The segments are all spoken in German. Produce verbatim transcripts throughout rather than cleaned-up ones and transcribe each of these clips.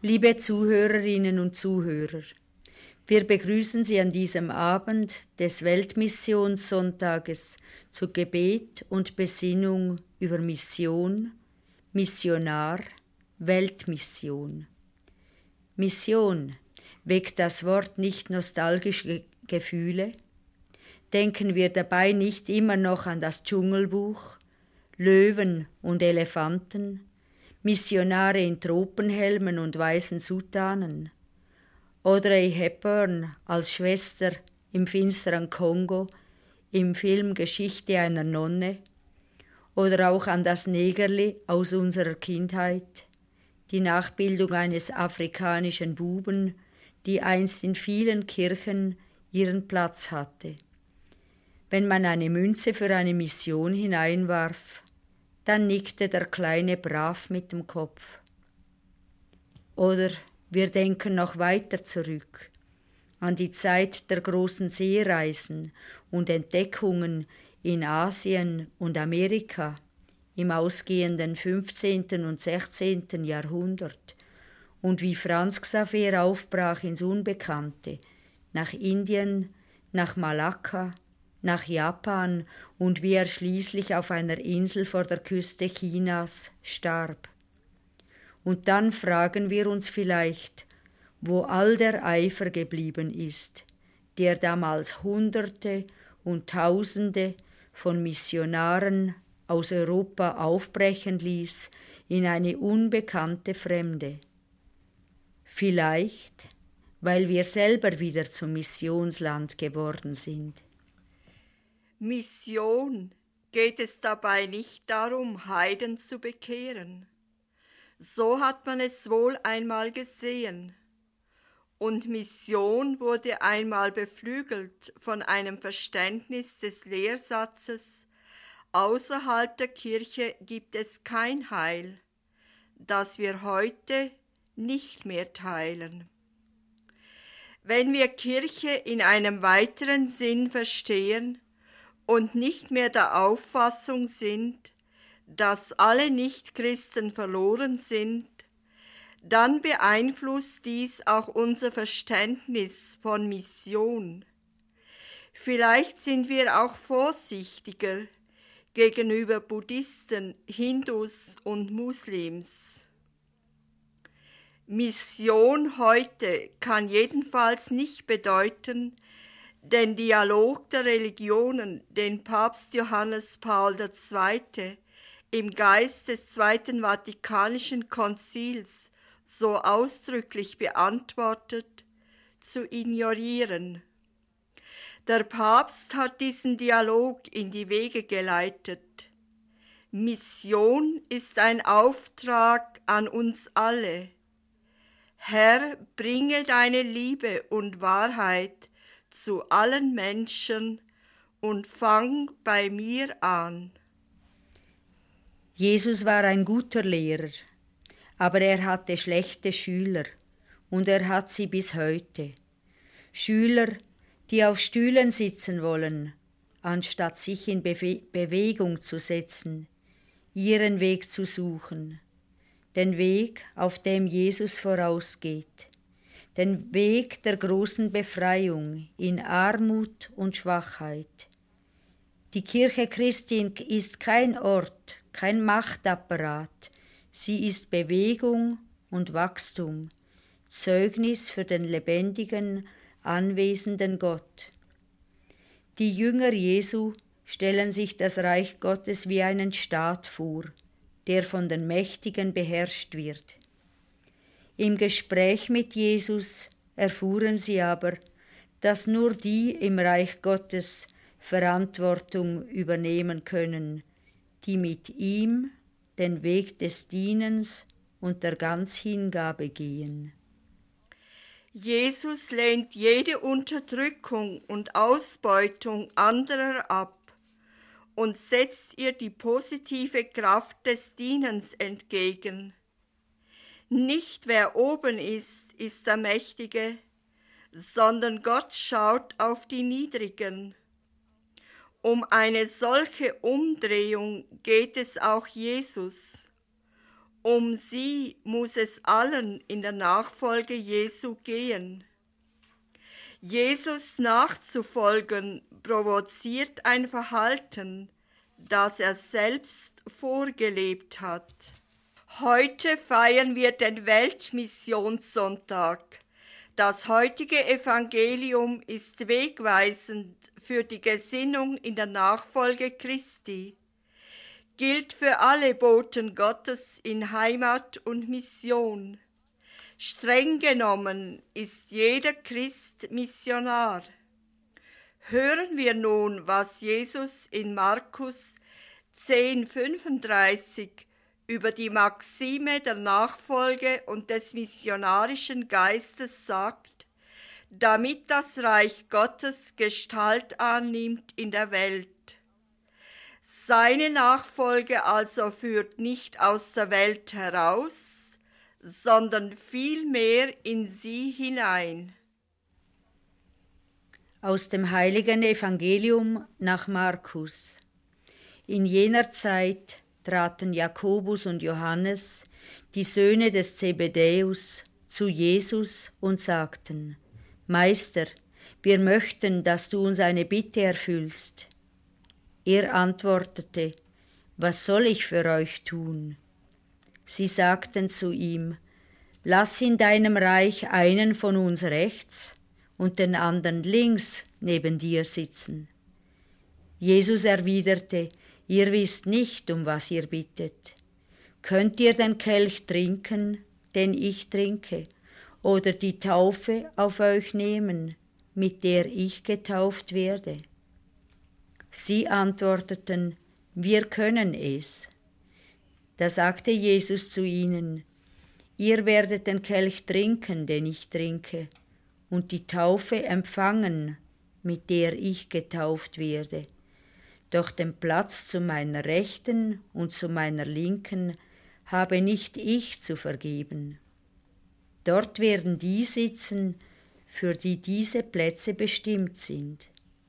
Liebe Zuhörerinnen und Zuhörer, wir begrüßen Sie an diesem Abend des Weltmissionssonntages zu Gebet und Besinnung über Mission, Missionar, Weltmission. Mission, weckt das Wort nicht nostalgische Gefühle? Denken wir dabei nicht immer noch an das Dschungelbuch, Löwen und Elefanten, Missionare in Tropenhelmen und weißen Soutanen? Audrey Hepburn als Schwester im finsteren Kongo, im Film Geschichte einer Nonne, oder auch an das Negerli aus unserer Kindheit, die Nachbildung eines afrikanischen Buben, die einst in vielen Kirchen ihren Platz hatte. Wenn man eine Münze für eine Mission hineinwarf, dann nickte der Kleine brav mit dem Kopf. Oder wir denken noch weiter zurück, an die Zeit der großen Seereisen und Entdeckungen in Asien und Amerika im ausgehenden fünfzehnten und sechzehnten Jahrhundert und wie Franz Xaver aufbrach ins Unbekannte, nach Indien, nach Malakka, nach Japan und wie er schließlich auf einer Insel vor der Küste Chinas starb. Und dann fragen wir uns vielleicht, wo all der Eifer geblieben ist, der damals Hunderte und Tausende von Missionaren aus Europa aufbrechen ließ in eine unbekannte Fremde. Vielleicht, weil wir selber wieder zum Missionsland geworden sind. Mission geht es dabei nicht darum, Heiden zu bekehren. So hat man es wohl einmal gesehen. Und Mission wurde einmal beflügelt von einem Verständnis des Lehrsatzes, außerhalb der Kirche gibt es kein Heil, das wir heute nicht mehr teilen. Wenn wir Kirche in einem weiteren Sinn verstehen und nicht mehr der Auffassung sind, dass alle Nichtchristen verloren sind, dann beeinflusst dies auch unser Verständnis von Mission. Vielleicht sind wir auch vorsichtiger gegenüber Buddhisten, Hindus und Muslims. Mission heute kann jedenfalls nicht bedeuten, den Dialog der Religionen, den Papst Johannes Paul der Zweite im Geist des Zweiten Vatikanischen Konzils so ausdrücklich beantwortet, zu ignorieren. Der Papst hat diesen Dialog in die Wege geleitet. Mission ist ein Auftrag an uns alle. Herr, bringe deine Liebe und Wahrheit zu allen Menschen und fang bei mir an. Jesus war ein guter Lehrer, aber er hatte schlechte Schüler und er hat sie bis heute. Schüler, die auf Stühlen sitzen wollen, anstatt sich in Bewe- Bewegung zu setzen, ihren Weg zu suchen, den Weg, auf dem Jesus vorausgeht, den Weg der großen Befreiung in Armut und Schwachheit. Die Kirche Christi ist kein Ort, kein Machtapparat, sie ist Bewegung und Wachstum, Zeugnis für den lebendigen, anwesenden Gott. Die Jünger Jesu stellen sich das Reich Gottes wie einen Staat vor, der von den Mächtigen beherrscht wird. Im Gespräch mit Jesus erfuhren sie aber, dass nur die im Reich Gottes Verantwortung übernehmen können, die mit ihm den Weg des Dienens und der Ganzhingabe gehen. Jesus lehnt jede Unterdrückung und Ausbeutung anderer ab und setzt ihr die positive Kraft des Dienens entgegen. Nicht wer oben ist, ist der Mächtige, sondern Gott schaut auf die Niedrigen. Um eine solche Umdrehung geht es auch Jesus. Um sie muss es allen in der Nachfolge Jesu gehen. Jesus nachzufolgen provoziert ein Verhalten, das er selbst vorgelebt hat. Heute feiern wir den Weltmissionssonntag. Das heutige Evangelium ist wegweisend für die Gesinnung in der Nachfolge Christi, gilt für alle Boten Gottes in Heimat und Mission. Streng genommen ist jeder Christ Missionar. Hören wir nun, was Jesus in Markus zehn fünfunddreißig über die Maxime der Nachfolge und des missionarischen Geistes sagt, damit das Reich Gottes Gestalt annimmt in der Welt. Seine Nachfolge also führt nicht aus der Welt heraus, sondern vielmehr in sie hinein. Aus dem heiligen Evangelium nach Markus. In jener Zeit traten Jakobus und Johannes, die Söhne des Zebedäus, zu Jesus und sagten: Meister, wir möchten, dass du uns eine Bitte erfüllst. Er antwortete: Was soll ich für euch tun? Sie sagten zu ihm: Lass in deinem Reich einen von uns rechts und den anderen links neben dir sitzen. Jesus erwiderte: Ihr wisst nicht, um was ihr bittet. Könnt ihr den Kelch trinken, den ich trinke, oder die Taufe auf euch nehmen, mit der ich getauft werde? Sie antworteten: Wir können es. Da sagte Jesus zu ihnen: Ihr werdet den Kelch trinken, den ich trinke, und die Taufe empfangen, mit der ich getauft werde. Doch den Platz zu meiner Rechten und zu meiner Linken habe nicht ich zu vergeben. Dort werden die sitzen, für die diese Plätze bestimmt sind.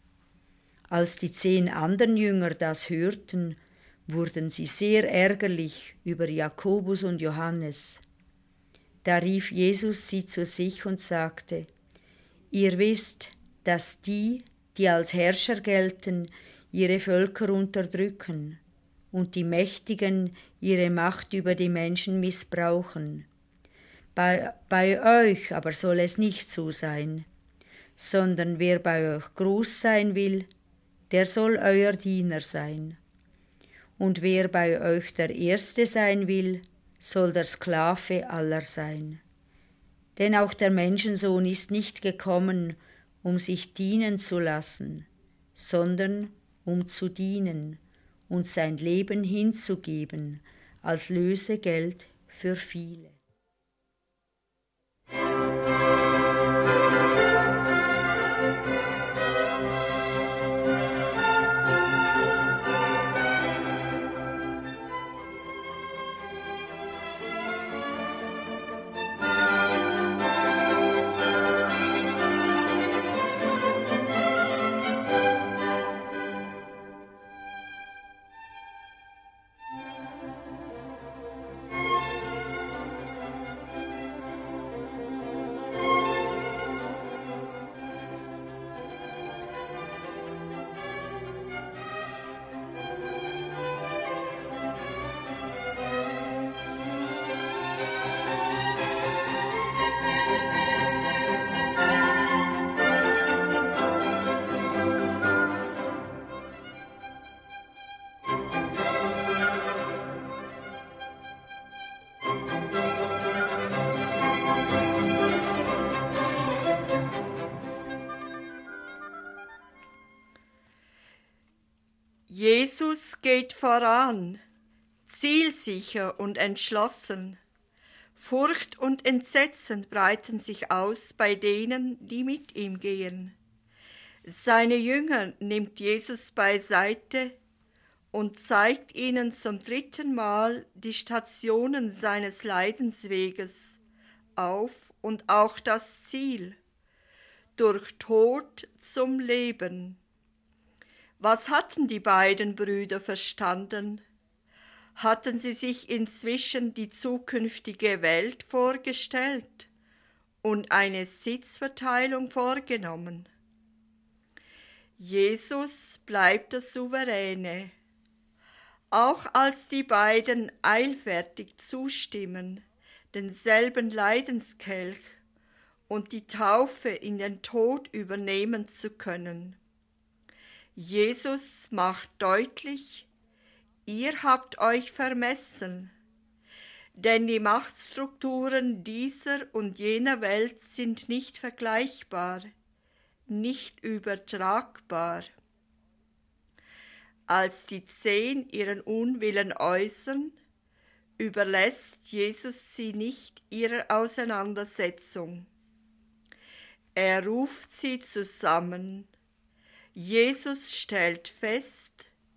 Als die zehn anderen Jünger das hörten, wurden sie sehr ärgerlich über Jakobus und Johannes. Da rief Jesus sie zu sich und sagte: Ihr wisst, dass die, die als Herrscher gelten, ihre Völker unterdrücken und die Mächtigen ihre Macht über die Menschen missbrauchen. Bei, bei euch aber soll es nicht so sein, sondern wer bei euch groß sein will, der soll euer Diener sein. Und wer bei euch der Erste sein will, soll der Sklave aller sein. Denn auch der Menschensohn ist nicht gekommen, um sich dienen zu lassen, sondern um zu dienen und sein Leben hinzugeben als Lösegeld für viele. Jesus geht voran, zielsicher und entschlossen. Furcht und Entsetzen breiten sich aus bei denen, die mit ihm gehen. Seine Jünger nimmt Jesus beiseite und zeigt ihnen zum dritten Mal die Stationen seines Leidensweges auf und auch das Ziel: durch Tod zum Leben. Was hatten die beiden Brüder verstanden? Hatten sie sich inzwischen die zukünftige Welt vorgestellt und eine Sitzverteilung vorgenommen? Jesus bleibt der Souveräne. Auch als die beiden eilfertig zustimmen, denselben Leidenskelch und die Taufe in den Tod übernehmen zu können. Jesus macht deutlich: Ihr habt euch vermessen, denn die Machtstrukturen dieser und jener Welt sind nicht vergleichbar, nicht übertragbar. Als die Zehn ihren Unwillen äußern, überlässt Jesus sie nicht ihrer Auseinandersetzung. Er ruft sie zusammen. Jesus stellt fest,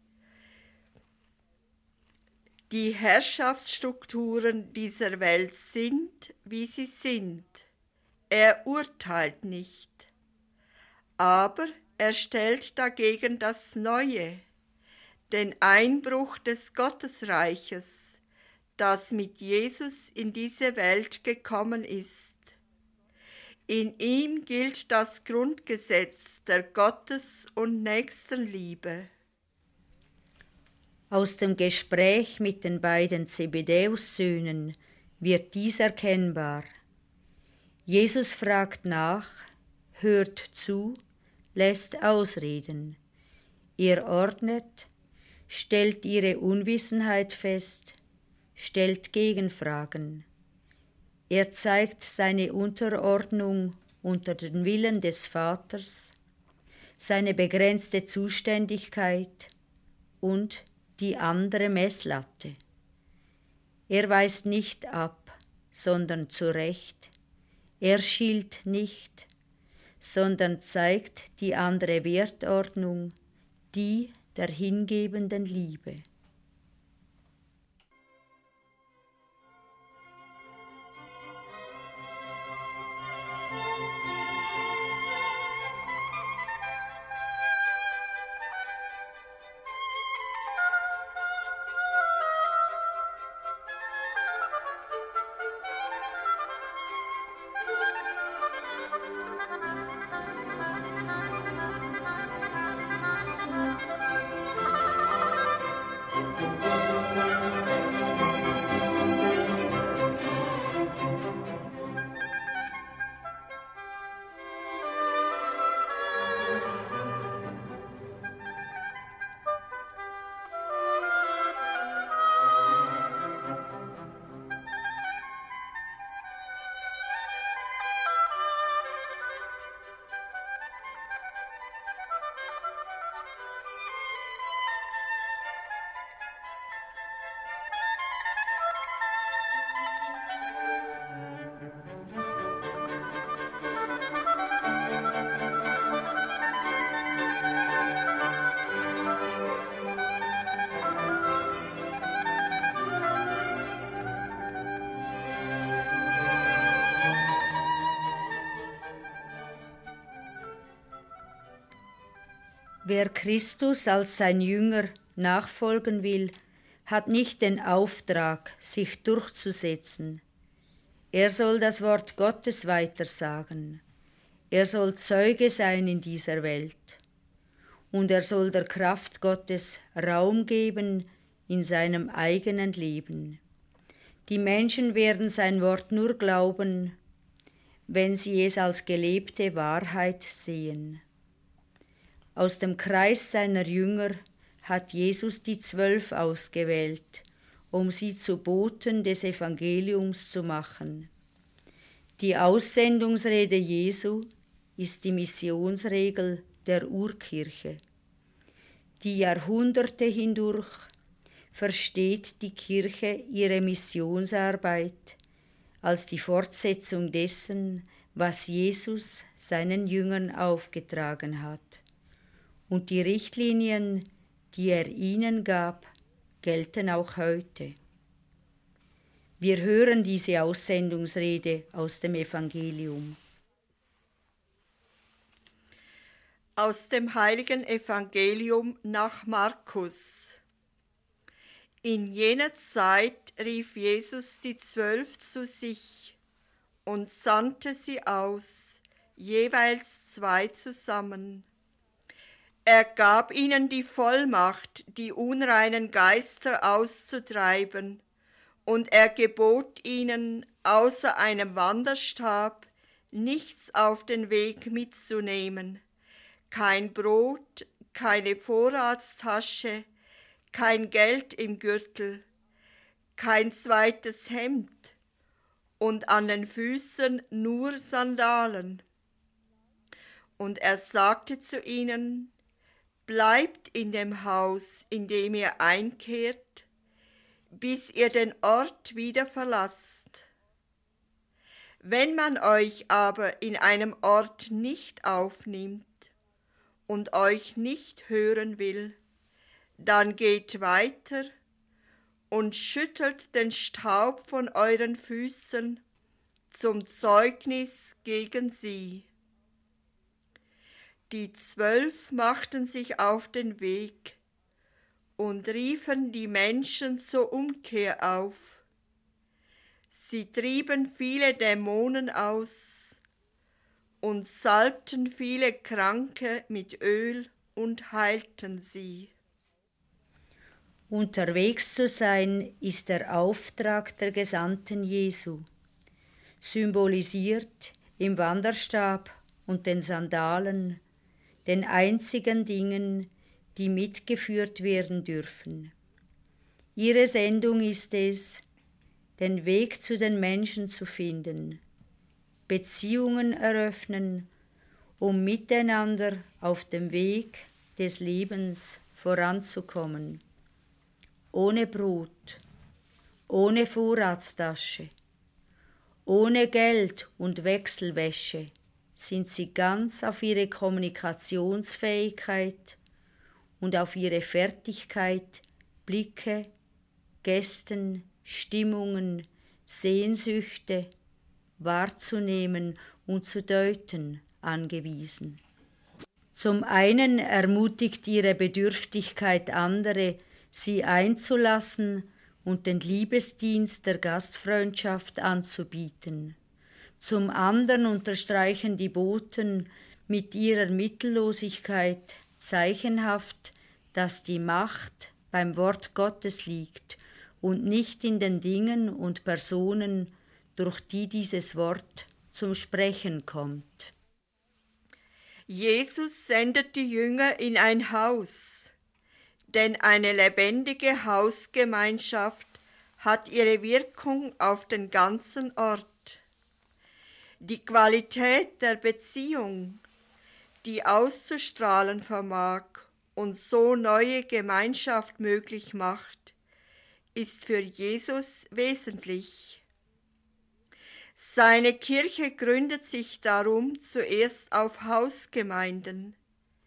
die Herrschaftsstrukturen dieser Welt sind, wie sie sind. Er urteilt nicht, aber er stellt dagegen das Neue, den Einbruch des Gottesreiches, das mit Jesus in diese Welt gekommen ist. In ihm gilt das Grundgesetz der Gottes- und Nächstenliebe. Aus dem Gespräch mit den beiden Zebedäus-Söhnen wird dies erkennbar. Jesus fragt nach, hört zu, lässt ausreden. Er ordnet, stellt ihre Unwissenheit fest, stellt Gegenfragen. Er zeigt seine Unterordnung unter den Willen des Vaters, seine begrenzte Zuständigkeit und die andere Messlatte. Er weist nicht ab, sondern zurecht. Er schilt nicht, sondern zeigt die andere Wertordnung, die der hingebenden Liebe. Wer Christus als sein Jünger nachfolgen will, hat nicht den Auftrag, sich durchzusetzen. Er soll das Wort Gottes weitersagen. Er soll Zeuge sein in dieser Welt. Und er soll der Kraft Gottes Raum geben in seinem eigenen Leben. Die Menschen werden sein Wort nur glauben, wenn sie es als gelebte Wahrheit sehen. Aus dem Kreis seiner Jünger hat Jesus die Zwölf ausgewählt, um sie zu Boten des Evangeliums zu machen. Die Aussendungsrede Jesu ist die Missionsregel der Urkirche. Die Jahrhunderte hindurch versteht die Kirche ihre Missionsarbeit als die Fortsetzung dessen, was Jesus seinen Jüngern aufgetragen hat. Und die Richtlinien, die er ihnen gab, gelten auch heute. Wir hören diese Aussendungsrede aus dem Evangelium. Aus dem heiligen Evangelium nach Markus. In jener Zeit rief Jesus die Zwölf zu sich und sandte sie aus, jeweils zwei zusammen. Er gab ihnen die Vollmacht, die unreinen Geister auszutreiben, und er gebot ihnen, außer einem Wanderstab nichts auf den Weg mitzunehmen, kein Brot, keine Vorratstasche, kein Geld im Gürtel, kein zweites Hemd und an den Füßen nur Sandalen. Und er sagte zu ihnen: Bleibt in dem Haus, in dem ihr einkehrt, bis ihr den Ort wieder verlasst. Wenn man euch aber in einem Ort nicht aufnimmt und euch nicht hören will, dann geht weiter und schüttelt den Staub von euren Füßen zum Zeugnis gegen sie. Die Zwölf machten sich auf den Weg und riefen die Menschen zur Umkehr auf. Sie trieben viele Dämonen aus und salbten viele Kranke mit Öl und heilten sie. Unterwegs zu sein ist der Auftrag der Gesandten Jesu, symbolisiert im Wanderstab und den Sandalen, den einzigen Dingen, die mitgeführt werden dürfen. Ihre Sendung ist es, den Weg zu den Menschen zu finden, Beziehungen eröffnen, um miteinander auf dem Weg des Lebens voranzukommen. Ohne Brot, ohne Vorratstasche, ohne Geld und Wechselwäsche sind sie ganz auf ihre Kommunikationsfähigkeit und auf ihre Fertigkeit, Blicke, Gesten, Stimmungen, Sehnsüchte wahrzunehmen und zu deuten angewiesen. Zum einen ermutigt ihre Bedürftigkeit andere, sie einzulassen und den Liebesdienst der Gastfreundschaft anzubieten. Zum anderen unterstreichen die Boten mit ihrer Mittellosigkeit zeichenhaft, dass die Macht beim Wort Gottes liegt und nicht in den Dingen und Personen, durch die dieses Wort zum Sprechen kommt. Jesus sendet die Jünger in ein Haus, denn eine lebendige Hausgemeinschaft hat ihre Wirkung auf den ganzen Ort. Die Qualität der Beziehung, die auszustrahlen vermag und so neue Gemeinschaft möglich macht, ist für Jesus wesentlich. Seine Kirche gründet sich darum zuerst auf Hausgemeinden.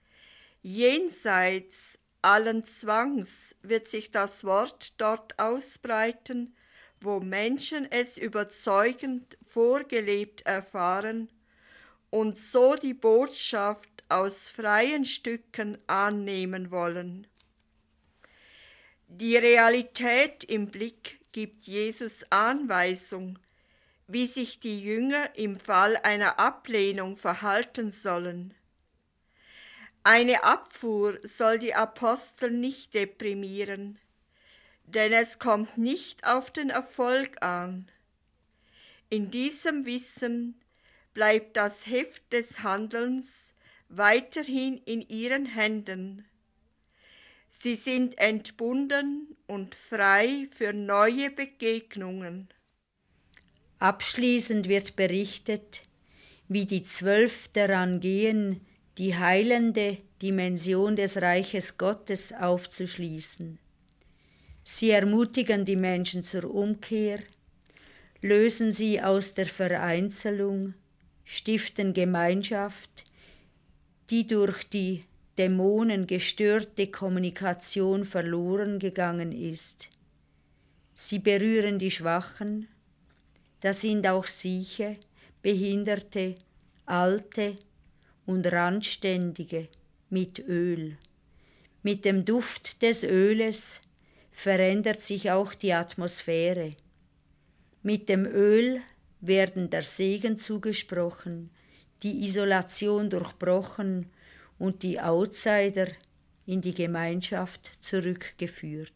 Jenseits allen Zwangs wird sich das Wort dort ausbreiten, wo Menschen es überzeugend vorgelebt erfahren und so die Botschaft aus freien Stücken annehmen wollen. Die Realität im Blick gibt Jesus Anweisung, wie sich die Jünger im Fall einer Ablehnung verhalten sollen. Eine Abfuhr soll die Apostel nicht deprimieren, denn es kommt nicht auf den Erfolg an. In diesem Wissen bleibt das Heft des Handelns weiterhin in ihren Händen. Sie sind entbunden und frei für neue Begegnungen. Abschließend wird berichtet, wie die Zwölf daran gehen, die heilende Dimension des Reiches Gottes aufzuschließen. Sie ermutigen die Menschen zur Umkehr, lösen sie aus der Vereinzelung, stiften Gemeinschaft, die durch die Dämonen gestörte Kommunikation verloren gegangen ist. Sie berühren die Schwachen, das sind auch Sieche, Behinderte, Alte und Randständige mit Öl. Mit dem Duft des Öles verändert sich auch die Atmosphäre. Mit dem Öl werden der Segen zugesprochen, die Isolation durchbrochen und die Outsider in die Gemeinschaft zurückgeführt.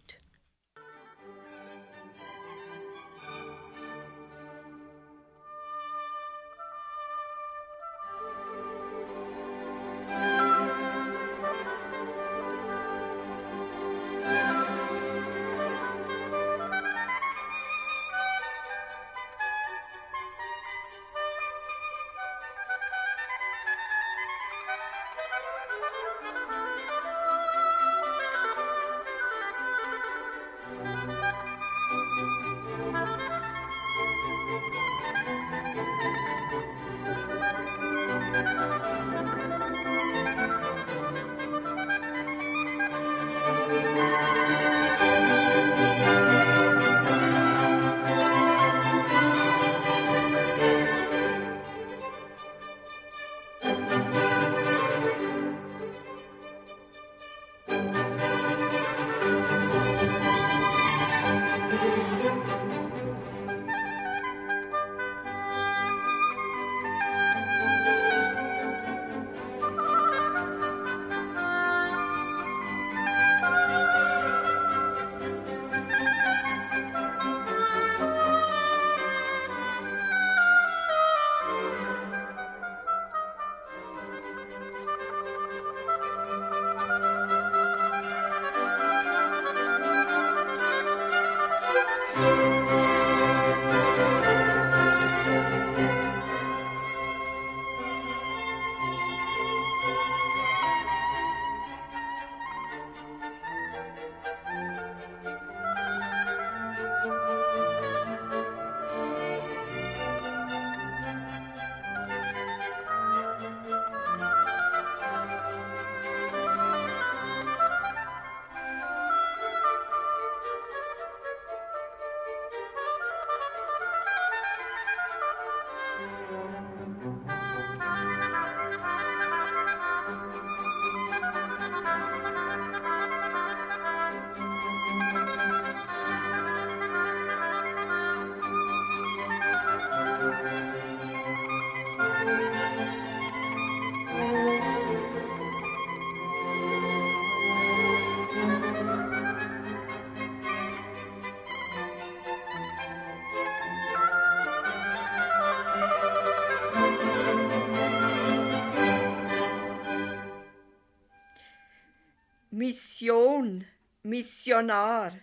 Mission, Missionar,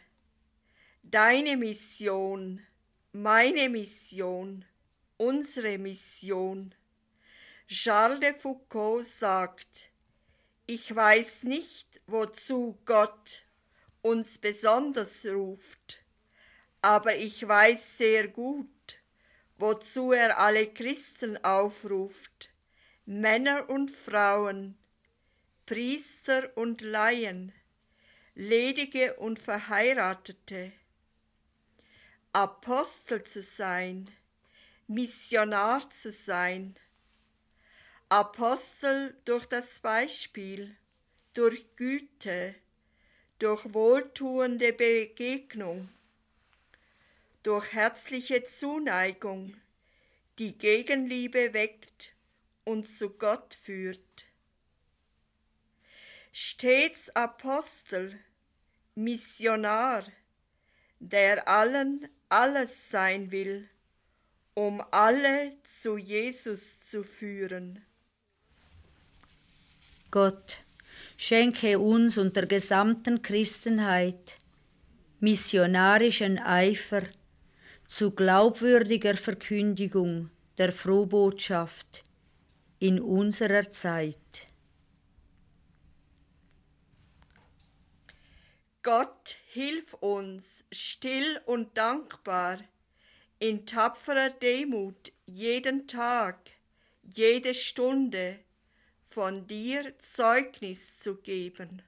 deine Mission, meine Mission, unsere Mission. Charles de Foucault sagt, ich weiß nicht, wozu Gott uns besonders ruft, aber ich weiß sehr gut, wozu er alle Christen aufruft, Männer und Frauen, Priester und Laien, Ledige und Verheiratete, Apostel zu sein, Missionar zu sein, Apostel durch das Beispiel, durch Güte, durch wohltuende Begegnung, durch herzliche Zuneigung, die Gegenliebe weckt und zu Gott führt. Stets Apostel, Missionar, der allen alles sein will, um alle zu Jesus zu führen. Gott, schenke uns und der gesamten Christenheit missionarischen Eifer zu glaubwürdiger Verkündigung der Frohbotschaft in unserer Zeit. Gott, hilf uns, still und dankbar, in tapferer Demut jeden Tag, jede Stunde von dir Zeugnis zu geben.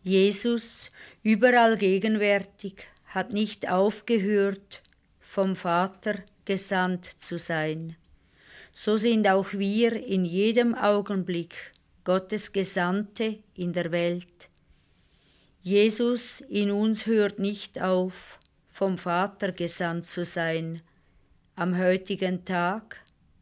Jesus, überall gegenwärtig, hat nicht aufgehört, vom Vater gesandt zu sein. So sind auch wir in jedem Augenblick Gottes Gesandte in der Welt. Jesus in uns hört nicht auf, vom Vater gesandt zu sein, am heutigen Tag,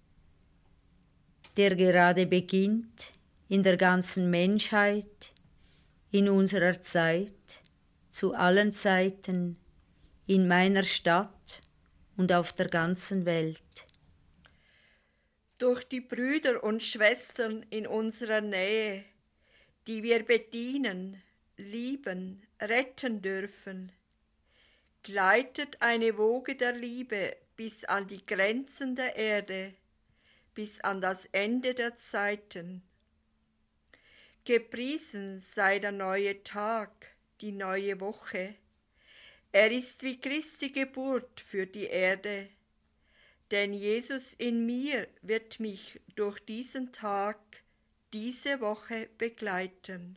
der gerade beginnt, in der ganzen Menschheit, in unserer Zeit, zu allen Zeiten, in meiner Stadt und auf der ganzen Welt. Durch die Brüder und Schwestern in unserer Nähe, die wir bedienen, lieben, retten dürfen, gleitet eine Woge der Liebe bis an die Grenzen der Erde, bis an das Ende der Zeiten. Gepriesen sei der neue Tag, die neue Woche. Er ist wie Christi Geburt für die Erde, denn Jesus in mir wird mich durch diesen Tag, diese Woche begleiten.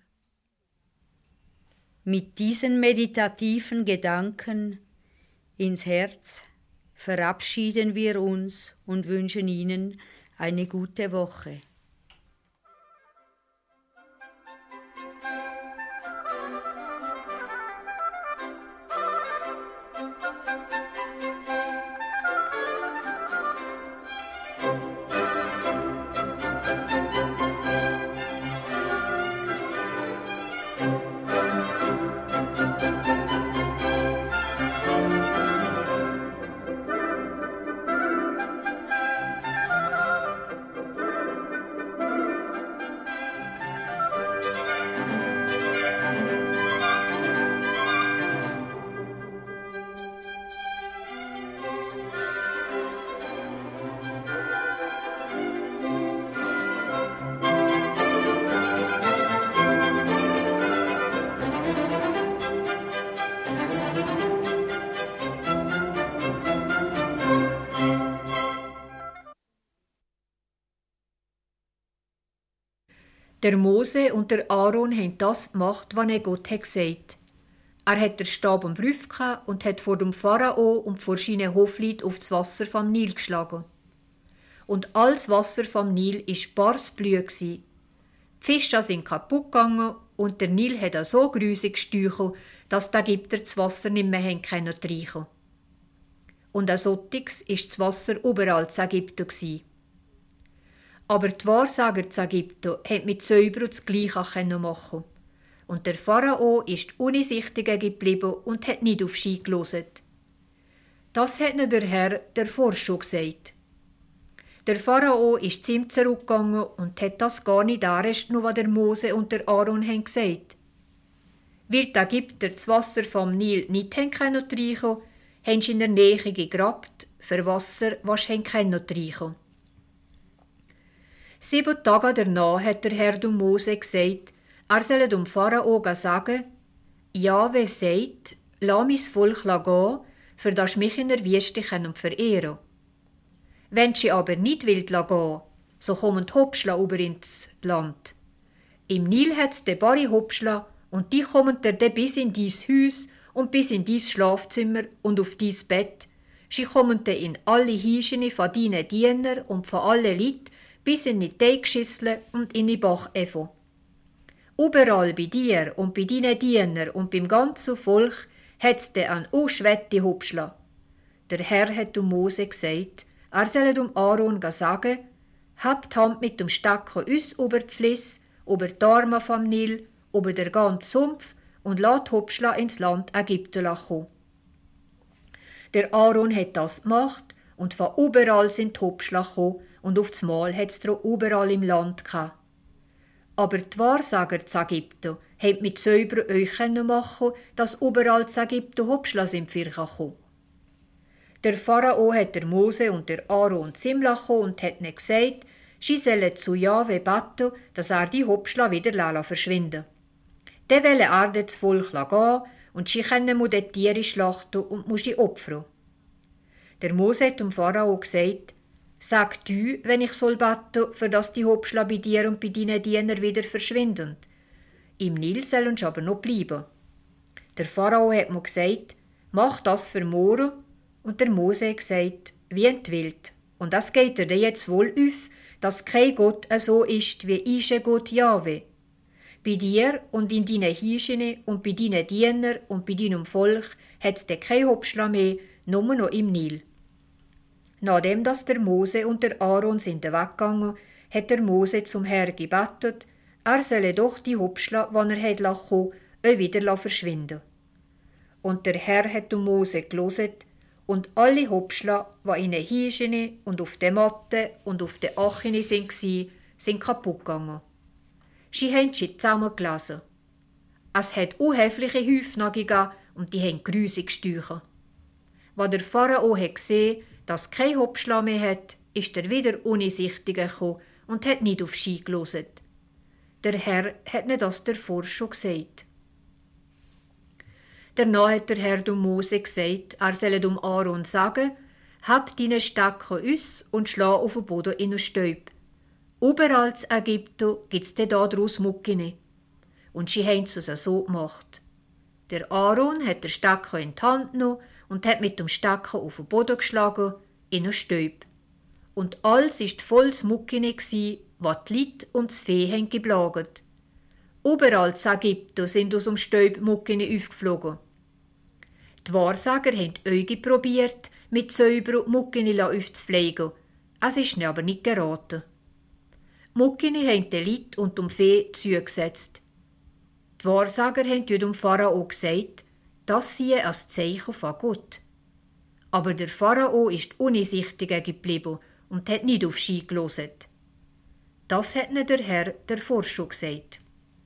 Mit diesen meditativen Gedanken ins Herz verabschieden wir uns und wünschen Ihnen eine gute Woche. Der Mose und der Aaron haben das gemacht, was er Gott hat gesagt. Er hat den Stab am Prüf und hat vor dem Pharao und vor seinen Hofleuten auf das Wasser vom Nil geschlagen. Und alles Wasser vom Nil war bares Blüh. Die Fische sind kaputt gegangen und der Nil hat so grusig gestüchen, dass die Ägypter das Wasser nicht mehr haben können trinken. Und ein solches war das Wasser überall in Ägypten. Aber die Wahrsager zu Ägypten haben mit Säubern das Gleiche machen. Und der Pharao ist uneinsichtig geblieben und hat nicht auf sie gehört. Das hat ihnen der Herr der Vorschau gesagt. Der Pharao ist zu ihm zurückgegangen und hat das gar nicht ernst genommen, was der Mose und der Aaron haben gesagt. Weil die Ägypter das Wasser vom Nil nicht haben können trinken, haben sie in der Nähe gegrabt für Wasser, was sie können trinken. Sieben Tage danach hat der Herr dem Mose gesagt, er solle dem Pharao sagen, Jahwe sagt, lass mein Volk gehen, für das mich in der Wüste verehren. Wenn sie aber nicht will gehen, so kommen die Hopschla über ins Land. Im Nil hat es de bare Hopschla und die kommen der de bis in dies Haus und bis in dies Schlafzimmer und auf dies Bett. Sie kommen de in alle Hischene von deinen Diener und von allen Leuten bis in die Teigschüssel und in die Bachäffel. Überall bei dir und bei deinen Dienern und beim ganzen Volk hat's de an unschwette Hopschla. Der Herr hat dem Mose gesagt, er solle dem Aaron sagen, hab die Hand mit dem Stecken uns über die Flüsse, über die Arme vom Nil, über den ganzen Sumpf und lass die Hopschla ins Land Ägypten kommen. Der Aaron hat das gemacht und von überall sind die Hopschla gekommen und auf das Mal hat es überall im Land gehabt. Aber die Wahrsager zu Ägypten haben mit Säubern euch machen, dass überall zu Ägypten Hopschla sind für kommen. Der Pharao hat der Mose und der Aaron zu ihm lassen und hat ihnen gesagt, sie sollen zu Jahwe beten, dass er die Hopschla wieder verschwinden. Dann will er das Volk gehen und sie können die Tiere schlachten und muss sie opfern. Der Mose hat dem Pharao gesagt, sag du, wenn ich soll beten, für dass die Hopschla bei dir und bei deinen Dienern wieder verschwinden. im Nil sollen sie aber noch bleiben. Der Pharao hat mir gesagt, mach das für morgen, und der Mose hat gesagt, wie entwillt. Und das geht dir jetzt wohl auf, dass kein Gott so ist wie ische Gott Jahwe. Bei dir und in deinen Hirschen und bei deinen Dienern und bei deinem Volk hat es kein Hopschla mehr, nur noch im Nil. Nachdem dass der Mose und der Aaron sind weggegangen, hat der Mose zum Herrn gebetet, er solle doch die Hopschla, die er hat lassen, auch wieder verschwinden. Und der Herr hat dem Mose geloset, und alle Hopschla, die in den Hirschen und auf den Matten und auf den Achen sind, sind kaputt gegangen. Sie haben sie zusammengelassen. Es hat unhöfliche Häufen gegeben und die haben grusig gestochen. Als der Pharao hat gesehen, dass kein Hopschla mehr hat, ist er wieder ohne Sichtige gekommen und hat nicht auf sie geloset. Der Herr hat nicht das davor schon gesagt. Danach hat der Herr dem Mose gesagt, er solle dem Aaron sagen, hab deine Stöcke aus und schlag auf den Boden in den Stäub. Überall in Ägypten gibt es daraus Muckine. Und sie haben es so gemacht. Der Aaron hat den Stöcke in die Hand genommen und hat mit dem Stöcke auf den Boden geschlagen, in den Stäub. Und alles war voll Muckine, was die Leute und das Vieh haben geplagt. Überall in Ägypten sind aus dem Stäub Muckine aufgeflogen. Die Wahrsager haben Augen probiert, mit Säuber Muckine aufzupflegen. Es ist ihnen aber nicht geraten. Muckine haben den Leuten und dem Vieh zugesetzt. Die Wahrsager haben dem Pharao gesagt, das sei ein Zeichen von Gott. Aber der Pharao ist uneinsichtig geblieben und hat nicht auf sie gehört. Das hat ihnen der Herr der Forscher gesagt.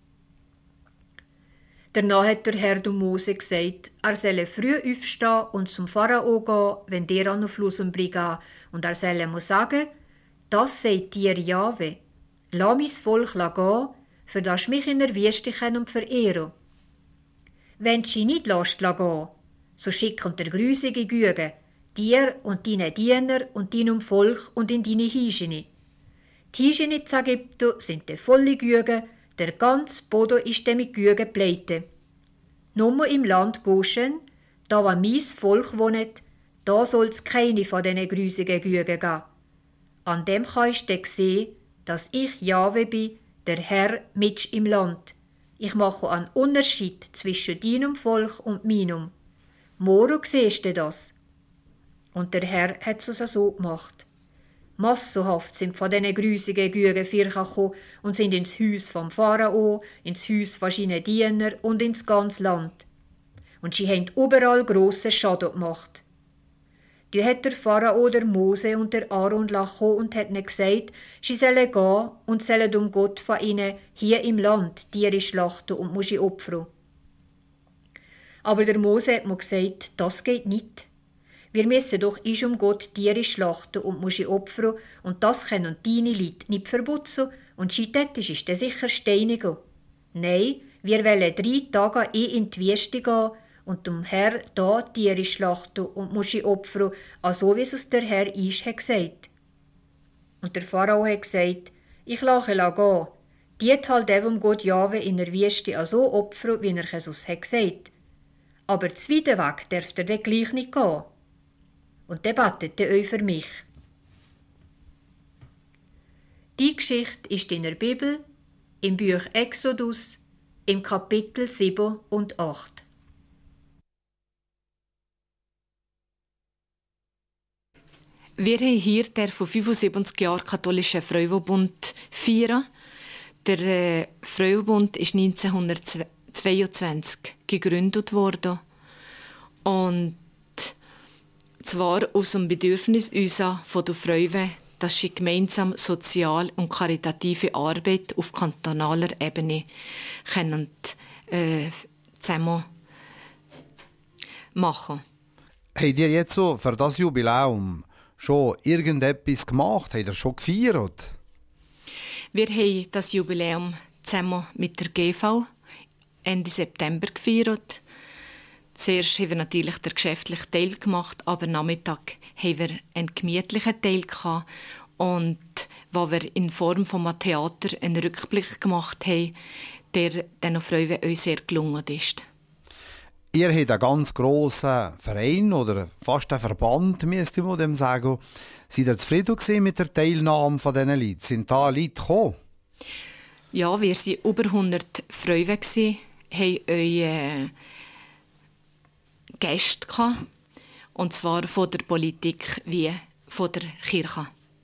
Danach hat der Herr dem Mose gesagt, er solle früh aufstehen und zum Pharao gehen, wenn der an den Fluss bringen, und er solle ihm sagen, das sagt dir Jahwe, lass mein Volk gehen, für das mich in der Wüste und verehren. Wenn sie nicht lässt gehen, so schicken der grusige Güge, dir und deine Diener und deinem Volk und in deine Hirschen. Die Hirschen in Ägypten sind die volle Güge, der ganze Boden ist mit Güge pleite. Nur im Land Goshen, da wo mein Volk wohnt, da soll's keine von diesen grusigen Gügen geben. An dem kannst du sehen, dass ich Jahwe bin, der Herr mitsch im Land. Ich mache einen Unterschied zwischen deinem Volk und meinem. Morgen siehst du das. Und der Herr hat es so gemacht. Massenhaft sind von diesen grusigen Gügen Viecher gekommen und sind ins Haus vom Pharao, ins Haus von seinen Dienern und ins ganze Land. Und sie haben überall grossen Schaden gemacht. Da hat der Pharao, der Mose und der Aaron lachen und hat ihnen gesagt, sie sollen gehen und sollen um Gott von ihnen hier im Land Tiere schlachten und muss sie opfern. Aber der Mose hat mir gesagt, das geht nicht. Wir müssen doch isch um Gott Tiere schlachten und muss sie opfern und das können deine Leute nicht verputzen und scheitätisch ist der sicher steiniger. Nein, wir wollen drei Tage in die Wüste gehen und dem Herr da Tiere schlachten und muss sie opfern, so wie es der Herr isch hat gesagt. Und der Pharao hat gesagt, ich lache gehen, diet halt eben Gott Jahwe in der Wüste so opfern, wie er Jesus hat gesagt. Aber zweiten Weg dürft ihr dann gleich nicht gehen. Und der betet euch für mich. Die Geschichte ist in der Bibel, im Buch Exodus, im Kapitel sieben und acht. Wir haben hier den von fünfundsiebzig Jahren katholischen Frauenbund feiern. Der äh, Frauenbund ist neunzehnhundertzweiundzwanzig gegründet worden. Und zwar aus dem Bedürfnis unserer von der Frauen, dass sie gemeinsam sozial und karitative Arbeit auf kantonaler Ebene können, äh, zusammen machen. Habt ihr jetzt so für das Jubiläum schon irgendetwas gemacht? Habt ihr schon gefeiert? Wir haben das Jubiläum zusammen mit der G V Ende September gefeiert. Zuerst haben wir natürlich den geschäftlichen Teil gemacht, aber am Nachmittag haben wir einen gemütlichen Teil gehabt. Und wo wir in Form von einem Theater einen Rückblick gemacht haben, der den Freude euch sehr gelungen ist. Ihr habt einen ganz grossen Verein oder fast einen Verband, müsste man dem sagen. Seid ihr zufrieden mit der Teilnahme von diesen Leuten? Sind da Leute gekommen? Ja, wir waren über hundert Freude, haben euch äh, Gäste gehabt, und zwar von der Politik wie von der Kirche.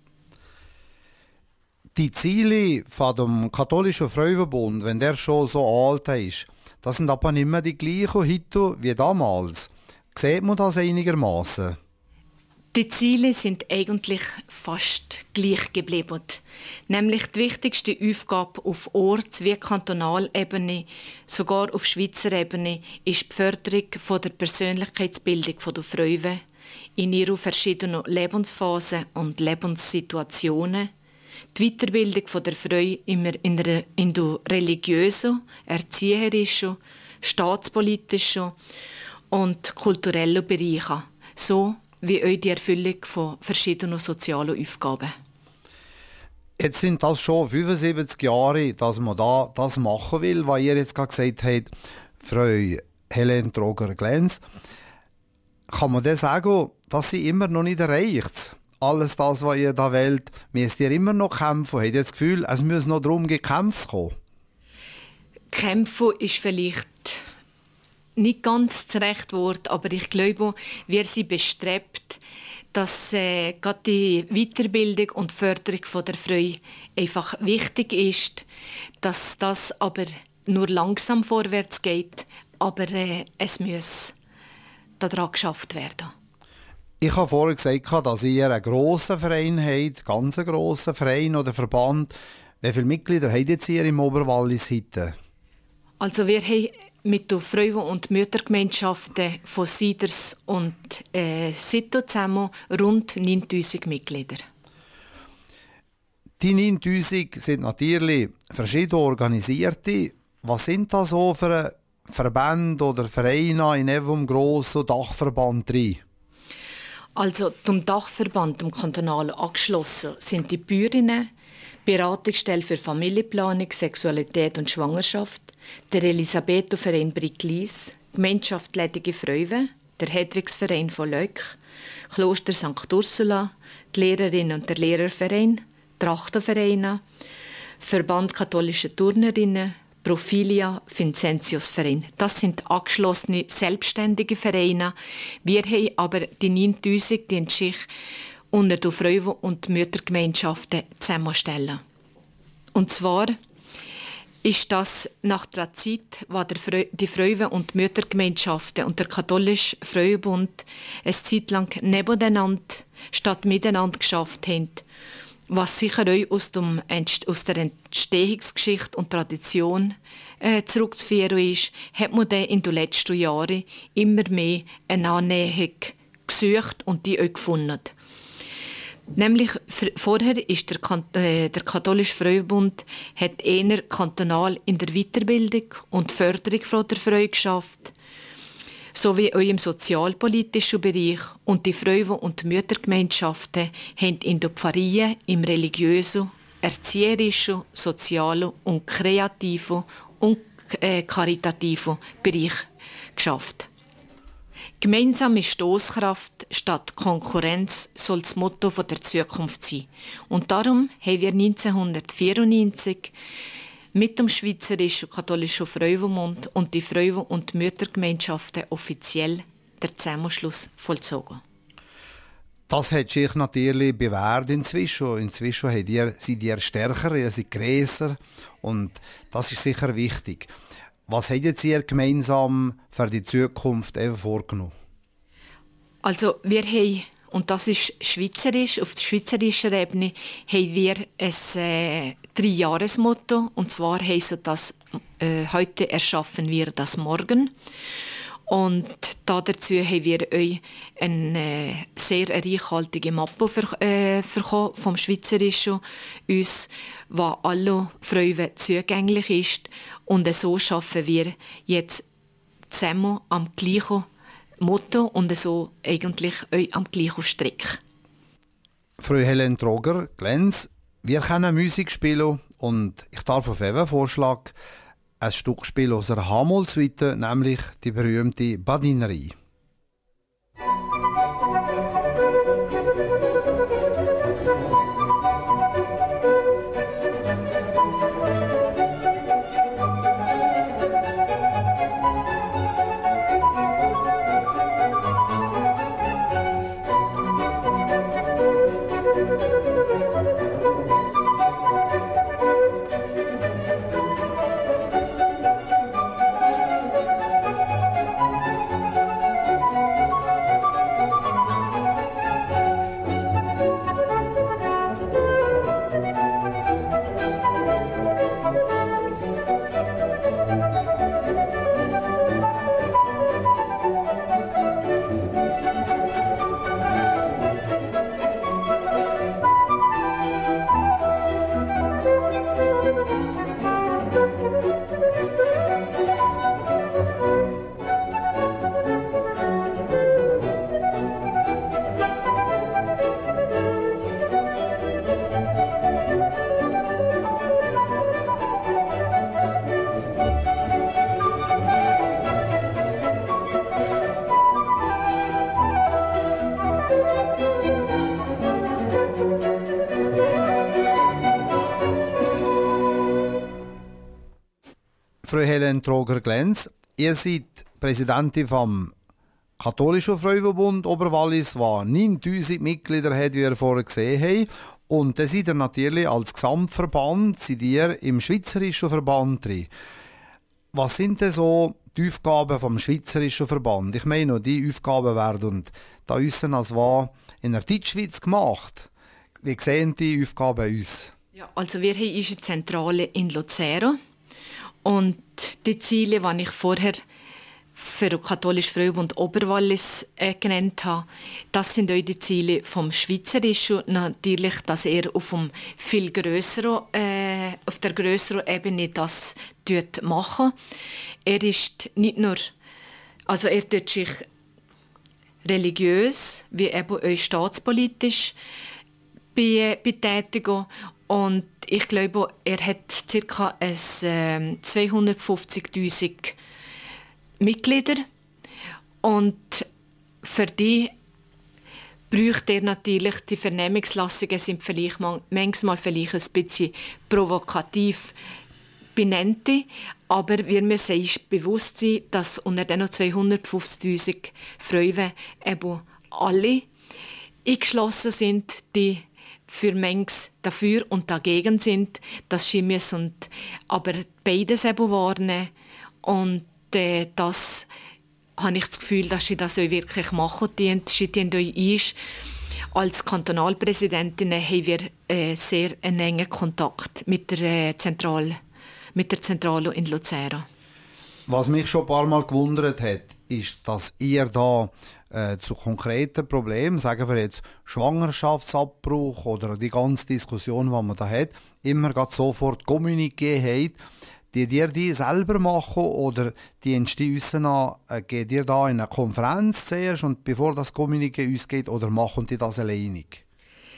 Die Ziele vom katholischen Frauenbund, wenn der schon so alt ist, das sind aber nicht mehr die gleichen heute wie damals. Sieht man das einigermaßen? Die Ziele sind eigentlich fast gleich geblieben. Nämlich die wichtigste Aufgabe auf Orts- wie Kantonalebene, sogar auf Schweizer Ebene, ist die Förderung von der Persönlichkeitsbildung der Frauen in ihren verschiedenen Lebensphasen und Lebenssituationen, die Weiterbildung von der Frau immer in der, in der religiösen, erzieherischen, staatspolitischen und kulturellen Bereichen, so wie auch die Erfüllung von verschiedenen sozialen Aufgaben. Jetzt sind das schon fünfundsiebzig Jahre, dass man da das machen will, was ihr jetzt gerade gesagt habt, Frau Helene Troger-Glenz. Kann man das sagen, dass sie immer noch nicht erreicht? Alles das, was ihr da wollt, müsst ihr immer noch kämpfen? Habt ihr das Gefühl, es muss noch darum gekämpft kommen? Kämpfen ist vielleicht nicht ganz das rechte Wort, aber ich glaube, wir sind bestrebt, dass äh, gerade die Weiterbildung und Förderung von der Frau einfach wichtig ist, dass das aber nur langsam vorwärts geht, aber äh, es muss daran geschafft werden. Ich habe vorhin gesagt, dass ihr einen grossen Verein habt, ganz einen grossen Verein oder Verband. Wie viele Mitglieder habt jetzt ihr im Oberwallis heute? Also wir haben mit den Frauen- und Müttergemeinschaften von Siders und äh, Sito zusammen rund neuntausend Mitglieder. Die neuntausend sind natürlich verschieden organisierte. Was sind das so für Verbände oder Vereine in einem grossen Dachverband drin? Also zum Dachverband, dem Kantonalen angeschlossen, sind die Bäuerinnen, Beratungsstelle für Familienplanung, Sexualität und Schwangerschaft, der Elisabetho-Verein Bricklis, Gemeinschaft Ledige Freude, der Hedwigsverein von Leuk, Kloster Sankt Ursula, die Lehrerinnen und der Lehrerverein, Trachtenvereine, Verband katholische Turnerinnen, Profilia Vincentius-Verein. Das sind angeschlossene, selbstständige Vereine. Wir haben aber die neuntausend, die sich unter den Frauen- und Müttergemeinschaften zusammenstellen. Und zwar ist das nach der Zeit, wo die Frauen- und Müttergemeinschaften und der katholische Frauenbund eine Zeit lang nebeneinander statt miteinander geschafft haben, was sicher auch aus, dem, aus der Entstehungsgeschichte und Tradition äh, zurückzuführen ist, hat man dann in den letzten Jahren immer mehr eine Annäherung gesucht und die auch gefunden. Nämlich vorher ist der, äh, der katholische Frauenbund hat eher kantonal in der Weiterbildung und Förderung von der Frau geschafft, sowie auch im sozialpolitischen Bereich, und die Frauen- und Müttergemeinschaften haben in den Pfarrien im religiösen, erzieherischen, sozialen und kreativen und äh, karitativen Bereich geschafft. Gemeinsame Stosskraft statt Konkurrenz soll das Motto der Zukunft sein. Und darum haben wir neunzehnhundertvierundneunzig mit dem Schweizerischen Katholischen Frauenbund und die Frauen- und Müttergemeinschaften offiziell den Zusammenschluss vollzogen. Das hat sich natürlich bewährt inzwischen. Inzwischen seid ihr, seid ihr stärker, ihr seid grösser und das ist sicher wichtig. Was habt jetzt ihr gemeinsam für die Zukunft eben vorgenommen? Also wir haben, und das ist schweizerisch, auf der schweizerischen Ebene, haben wir ein äh, Drei-Jahres-Motto, und zwar heisst das, äh, heute erschaffen wir das Morgen. Und dazu haben wir euch eine äh, sehr reichhaltige Mappe für, äh, bekommen vom Schweizerischen, uns, wo alle Frauen zugänglich ist. Und so arbeiten wir jetzt zusammen am gleichen Motto und so eigentlich auch am gleichen Strick. Frau Helene Troger-Glenz, wir können Musik spielen und ich darf auf einen Vorschlag ein Stückspiel aus einer Hamoll-Suite, nämlich die berühmte Badinerie. Frau Helen Troger-Glenz, ihr seid Präsidentin vom Katholischen Frauenverbund Oberwallis, der neuntausend Mitglieder hat, wie wir vorher gesehen haben. Und dann seid ihr natürlich als Gesamtverband seid ihr im Schweizerischen Verband drin. Was sind denn so die Aufgaben vom Schweizerischen Verband? Ich meine, die Aufgaben werden da aussen als war in der Deutschschweiz gemacht. Wie sehen die Aufgaben aus? Ja, also wir haben unsere Zentrale in Luzern. Und die Ziele, die ich vorher für den Katholischen Frauenverbund Oberwallis äh, genannt habe, das sind auch die Ziele vom Schweizerischen. Natürlich, dass er auf, einem viel grösseren, äh, auf der grösseren Ebene das machen. Er ist nicht nur, also er tut sich religiös wie eben auch staatspolitisch betätigen. Und ich glaube, er hat ca. äh, zweihundertfünfzigtausend Mitglieder. Und für die braucht er natürlich die Vernehmungslassungen, sind vielleicht manchmal vielleicht ein bisschen provokativ benannte. Aber wir müssen uns bewusst sein, dass unter diesen zweihundertfünfzigtausend Frauen eben alle eingeschlossen sind, die für manches dafür und dagegen sind, dass sie müssen aber beides eben wahrnehmen. Und äh, das habe ich das Gefühl, dass sie das auch wirklich machen. Die, sie uns als Kantonalpräsidentinnen haben wir äh, sehr einen engen Kontakt mit der, äh, Zentral, mit der Zentrale in Luzern. Was mich schon ein paar Mal gewundert hat, ist, dass ihr da äh, zu konkreten Problemen, sagen wir jetzt Schwangerschaftsabbruch oder die ganze Diskussion, die man da hat, immer grad sofort Kommuniqué habt. Die dir die selber machen oder die entstehen an, äh, geht ihr da in eine Konferenz zuerst und bevor das Kommuniqué ausgeht oder machen die das alleinig?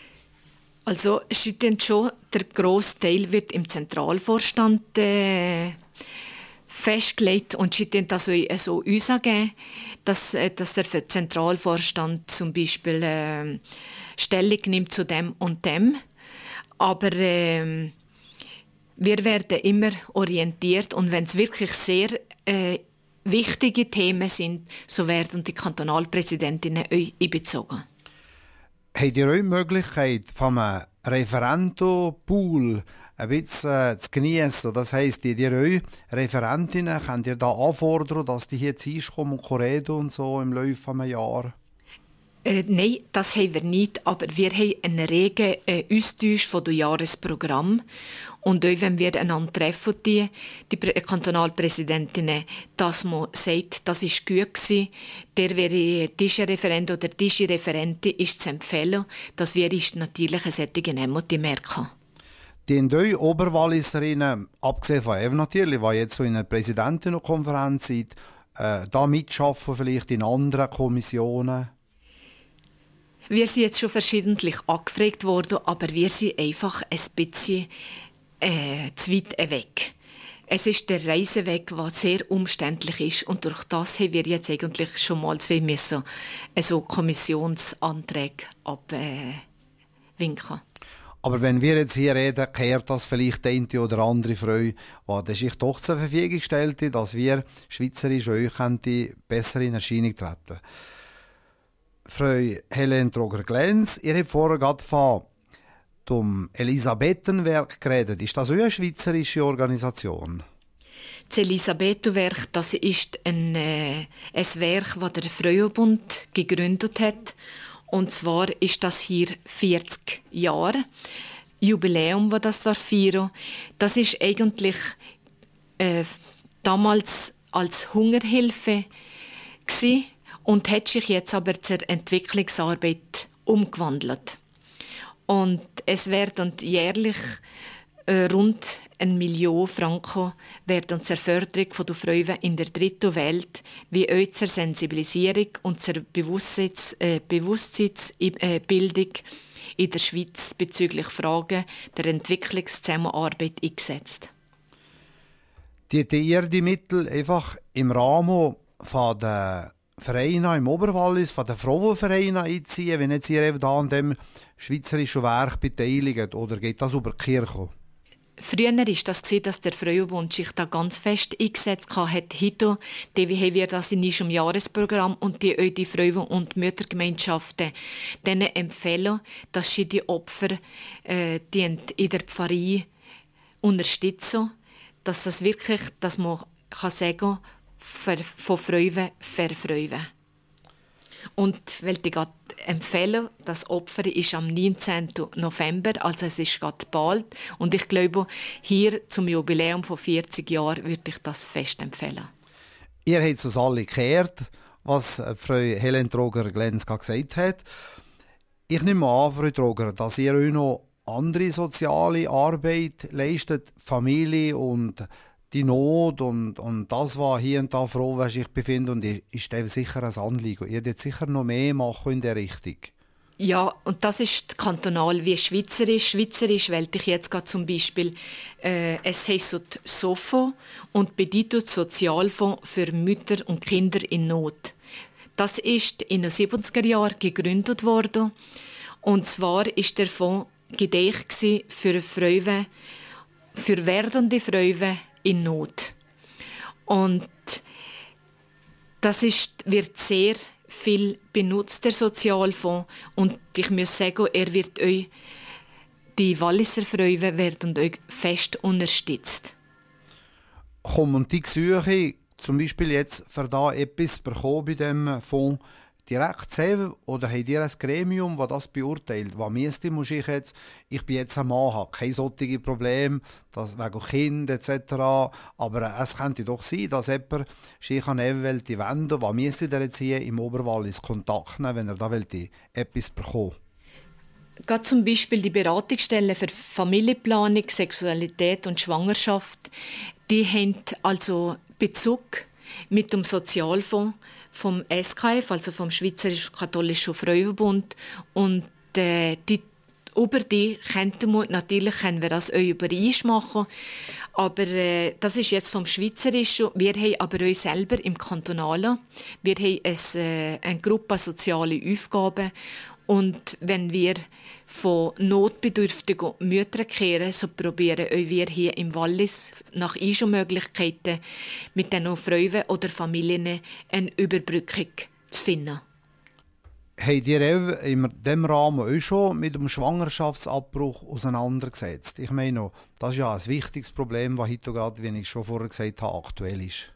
Also schon, der grosse Teil wird im Zentralvorstand äh, festgelegt und sie haben das so uns angegeben, dass, dass der Zentralvorstand zum Beispiel äh, Stellung nimmt zu dem und dem. Aber äh, wir werden immer orientiert und wenn es wirklich sehr äh, wichtige Themen sind, so werden die Kantonalpräsidentinnen euch einbezogen. Habt ihr auch die Möglichkeit, von einem Referentenpool ein bisschen äh, zu genießen? Das heisst, die ihr euch Referentinnen, könnt ihr da anfordern, dass die hier zu uns kommen und reden und so im Laufe eines Jahres? Äh, nein, das haben wir nicht, aber wir haben einen regen äh, Austausch von dem Jahresprogramm. Und auch wenn wir einander treffen, die, die Kantonalpräsidentinnen, dass man sagt, das war gut gewesen, der wäre diese Referent oder diese Referentin ist zu empfehlen, dass wir uns natürlich eine solche Nächte merken. Die in euch Oberwalliserinnen, abgesehen von Eva natürlich, die jetzt so in einer Präsidentinnenkonferenz sind, äh, da mitschaffen vielleicht in anderen Kommissionen? Wir sind jetzt schon verschiedentlich angefragt worden, aber wir sind einfach ein bisschen äh, zu weit weg. Es ist der Reiseweg, der sehr umständlich ist. Und durch das haben wir jetzt eigentlich schon mal zwei müssen, also Kommissionsanträge abwinken. Aber wenn wir jetzt hier reden, kehrt das vielleicht die eine oder andere Frau, die sich doch zur Verfügung stellte, dass wir Schweizerisch euch besser in Erscheinung treten. Frau Helen Troger-Glenz, ihr habt vorher gerade von dem Elisabethenwerk geredet. Ist das eine schweizerische Organisation? Das Elisabethenwerk, das ist ein, äh, ein Werk, das der Frauenbund gegründet hat. Und zwar ist das hier vierzig Jahre Jubiläum, das das da feiern. Das ist eigentlich äh, damals als Hungerhilfe gsi und hat sich jetzt aber zur Entwicklungsarbeit umgewandelt. Und es werden jährlich äh, rund eine Million Franken werden zur Förderung der Frauen in der dritten Welt, wie auch zur Sensibilisierung und zur Bewusstseins, äh, Bewusstseinsbildung in der Schweiz bezüglich Fragen der Entwicklungszusammenarbeit eingesetzt. Die ihr die Mittel einfach im Rahmen von der Vereine im Oberwallis, von den Frauenvereinen einziehen, wenn jetzt ihr da an dem schweizerischen Werk beteiligt, oder geht das über die Kirche? Früher war das, dass der Frauenbund sich da ganz fest eingesetzt hat. Heute haben wir das in unserem Jahresprogramm und die, auch die Frauen- und Müttergemeinschaften denen empfehlen, dass sie die Opfer äh, die in der Pfarrei unterstützen, dass das wirklich, dass man kann sagen, von Frauen verfreuen. Und weil ich gerade empfehlen, das Opfer ist am neunzehnten November, also es ist gerade bald. Und ich glaube, hier zum Jubiläum von vierzig Jahren würde ich das fest empfehlen. Ihr habt es alle gehört, was Frau Helen Troger-Glenz gesagt hat. Ich nehme an, Frau Troger, dass ihr auch noch andere soziale Arbeit leistet, Familie und die Not und, und das, was hier und da froh sich befindet, und ist sicher ein Anliegen. Ihr werdet sicher noch mehr machen in der Richtung. Ja, und das ist kantonal wie Schweizerisch. Schweizerisch wählte ich jetzt gerade zum Beispiel, äh, es heisst S O F O und bedeutet Sozialfonds für Mütter und Kinder in Not. Das ist in den siebziger Jahren gegründet worden. Und zwar ist der Fonds gedacht für Frauen, für werdende Frauen in Not. Und das ist, wird sehr viel benutzt, der Sozialfonds. Und ich muss sagen, er wird euch, die Walliser Frauen werden euch fest unterstützt. Kommen die Gesuche, zum Beispiel jetzt für da etwas bekommen bei diesem Fonds, direkt selber, oder habt ihr ein Gremium, das das beurteilt? Was müsste muss ich jetzt? Ich bin jetzt ein Mann, habe keine solchen Probleme, das wegen Kind et cetera. Aber es könnte doch sein, dass jemand sich an Eventuelle wenden. Was müsste ihr jetzt hier im Oberwallis Kontakt nehmen, wenn er da etwas bekommt? Gerade zum Beispiel die Beratungsstellen für Familienplanung, Sexualität und Schwangerschaft, die haben also Bezug mit dem Sozialfonds vom S K F, also vom Schweizerischen Katholischen Frauenbund. Und äh, die, über die könnten wir, natürlich können wir das auch über uns machen, aber äh, das ist jetzt vom Schweizerischen. Wir haben aber uns selber im Kantonalen, wir haben es, äh, eine Gruppe soziale Aufgaben. Und wenn wir von notbedürftigen Müttern kehren, so probieren wir hier im Wallis nach Möglichkeiten mit den Frauen oder Familien eine Überbrückung zu finden. Habt ihr in diesem Rahmen auch schon mit dem Schwangerschaftsabbruch auseinandergesetzt? Ich meine, das ist ja ein wichtiges Problem, das heute gerade, wie ich schon vorher gesagt habe, aktuell ist.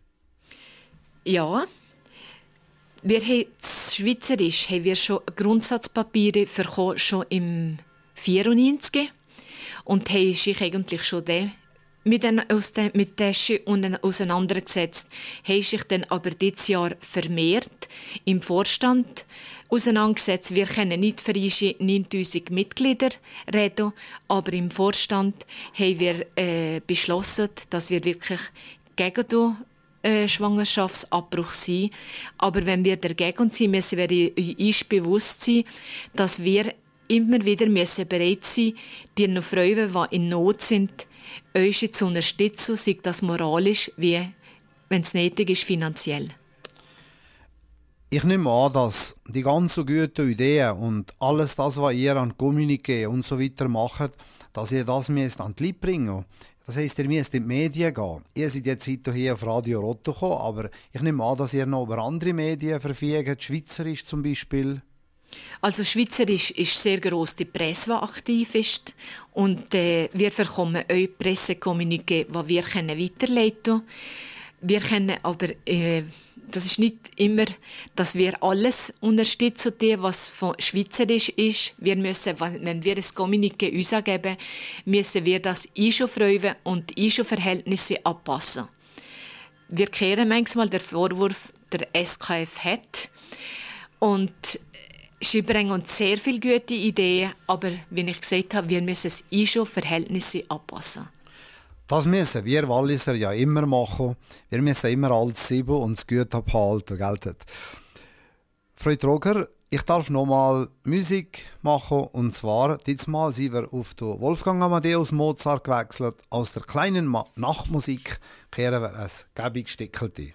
Ja. Wir haben Schweizerisch haben wir schon Grundsatzpapiere bekommen, schon im vierundneunzig und haben sich eigentlich schon den, mit den, aus den, mit den auseinandergesetzt, haben sich dann aber dieses Jahr vermehrt im Vorstand auseinandergesetzt. Wir können nicht für unsere neuntausend Mitglieder reden, aber im Vorstand haben wir äh, beschlossen, dass wir wirklich gegen die Äh, Schwangerschaftsabbruch sein. Aber wenn wir dagegen sind, müssen wir uns bewusst sein, dass wir immer wieder müssen bereit sein, die Frauen, die in Not sind, euch zu unterstützen, sei das moralisch, wie, wenn es nötig ist, finanziell. Ich nehme an, dass die ganzen guten Ideen und alles das, was ihr an Kommuniqué und so weiter macht, dass ihr das müsst an die Leute bringen. Das heisst, ihr müsst in die Medien gehen. Ihr seid jetzt heute hier auf Radio Rotto gekommen, aber ich nehme an, dass ihr noch über andere Medien verfügt, Schweizerisch zum Beispiel. Also Schweizerisch ist sehr gross die Presse, die aktiv ist. Und äh, wir bekommen auch Pressekommuniqué, die wir weiterleiten können. Wir können aber, äh, das ist nicht immer, dass wir alles unterstützen, was von Schweizerisch ist. Wir müssen, wenn wir ein Kommuniqué uns geben, müssen wir das Einschulfreuen und Einschulverhältnisse anpassen. Wir kehren manchmal den Vorwurf, der S K F hat. Und sie bringen uns sehr viele gute Ideen, aber wie ich gesagt habe, wir müssen das Einschulverhältnisse anpassen. Das müssen wir Walliser ja immer machen. Wir müssen immer alles sieben und das Gute abhalten. Gell? Frau Troger, ich darf nochmal Musik machen. Und zwar, diesmal sind wir auf den Wolfgang Amadeus Mozart gewechselt. Aus der kleinen Ma- Nachtmusik kehren wir ein gäbig Stickelte.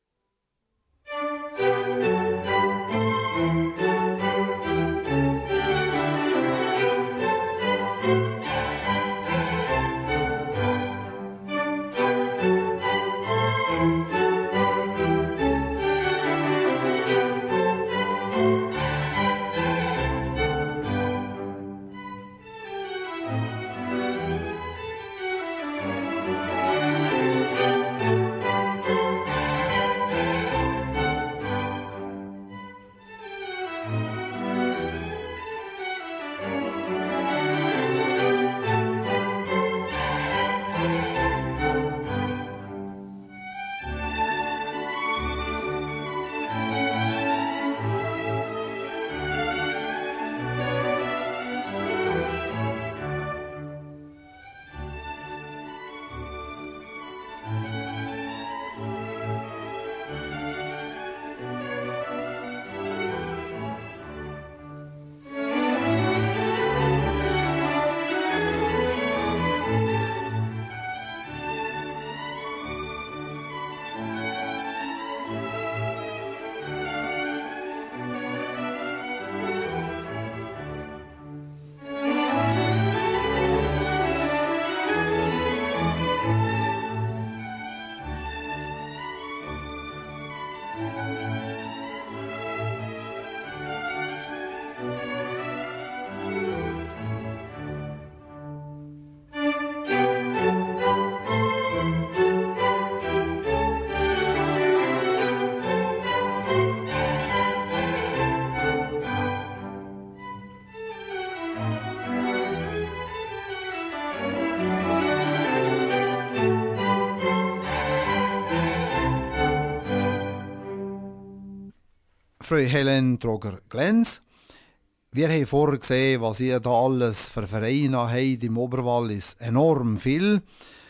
Frau Helen Troger-Glenz, wir haben vorher gesehen, was ihr da alles für Vereine habt im Oberwallis. Enorm viel.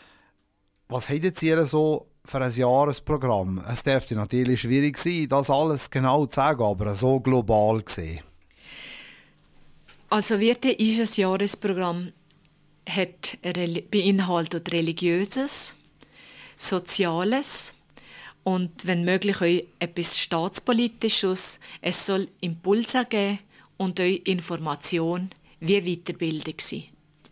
Was habt ihr so für ein Jahresprogramm? Es dürfte natürlich schwierig sein, das alles genau zu sagen, aber so global gesehen. Also Wirte ist ein Jahresprogramm, hat beinhaltet Religiöses, Soziales und wenn möglich auch etwas Staatspolitisches. Es soll Impulse geben und auch Information wie Weiterbildung sein.